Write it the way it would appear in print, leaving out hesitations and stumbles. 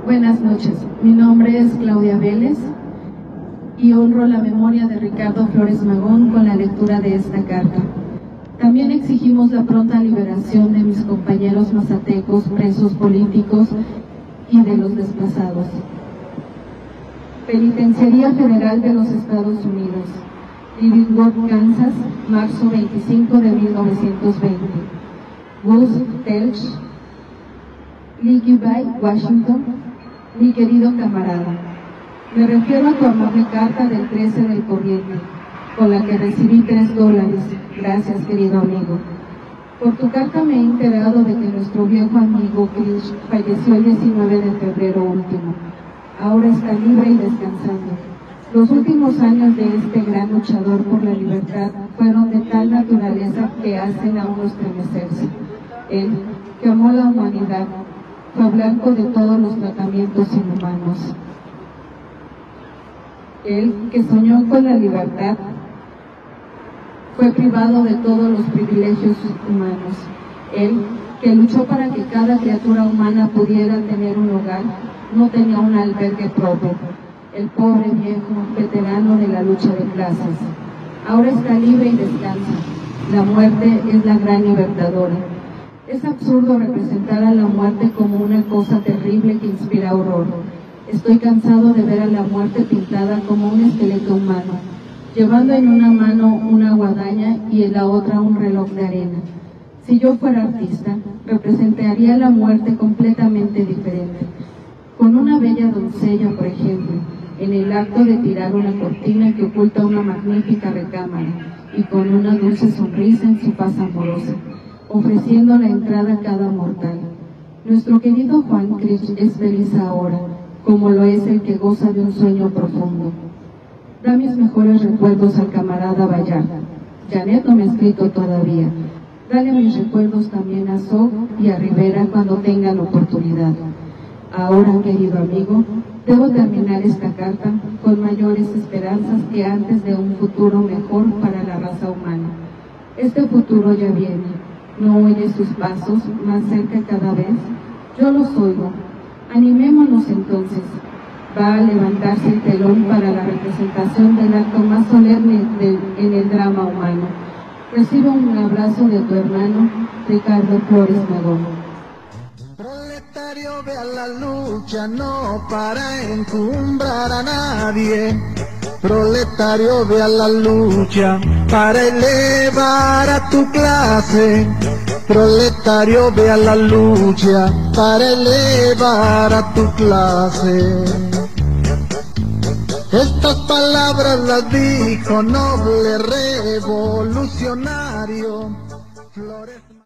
Buenas noches, mi nombre es Claudia Vélez y honro la memoria de Ricardo Flores Magón con la lectura de esta carta. También exigimos la pronta liberación de mis compañeros mazatecos, presos políticos y de los desplazados. Penitenciaría Federal de los Estados Unidos, Leavenworth, Kansas, marzo 25 de 1920. Gus Telch, Leaky Bay, Washington. Mi querido camarada, me refiero a tu amable carta del 13 del corriente, con la que recibí $3. Gracias, querido amigo. Por tu carta me he enterado de que nuestro viejo amigo Krish falleció el 19 de febrero último. Ahora está libre y descansando. Los últimos años de este gran luchador por la libertad fueron de tal naturaleza que hacen a uno estremecerse. Él, que amó la humanidad, fue blanco de todos los tratamientos inhumanos. Él, que soñó con la libertad, fue privado de todos los privilegios humanos. Él, que luchó para que cada criatura humana pudiera tener un hogar, no tenía un albergue propio. El pobre viejo veterano de la lucha de clases. Ahora está libre y descansa. La muerte es la gran libertadora. Es absurdo representar a la muerte como una cosa terrible que inspira horror. Estoy cansado de ver a la muerte pintada como un esqueleto humano, llevando en una mano una guadaña y en la otra un reloj de arena. Si yo fuera artista, representaría la muerte completamente diferente. Con una bella doncella, por ejemplo, en el acto de tirar una cortina que oculta una magnífica recámara, y con una dulce sonrisa en su paz amorosa, ofreciendo la entrada a cada mortal. Nuestro querido Juan Krish es feliz ahora, como lo es el que goza de un sueño profundo. Da mis mejores recuerdos al camarada Vallarta. Janet no me ha escrito todavía. Dale mis recuerdos también a Zog y a Rivera cuando tengan oportunidad. Ahora, querido amigo, debo terminar esta carta con mayores esperanzas que antes de un futuro mejor para la raza humana. Este futuro ya viene. ¿No oye sus pasos más cerca cada vez? Yo los oigo. Animémonos entonces. Va a levantarse el telón para la representación del acto más solemne en el drama humano. Recibe un abrazo de tu hermano, Ricardo Flores Magón. Proletario, ve a la lucha, no para encumbrar a nadie. Proletario, ve a la lucha para elevar a tu clase. Proletario, ve a la lucha para elevar a tu clase. Estas palabras las dijo noble revolucionario Flores.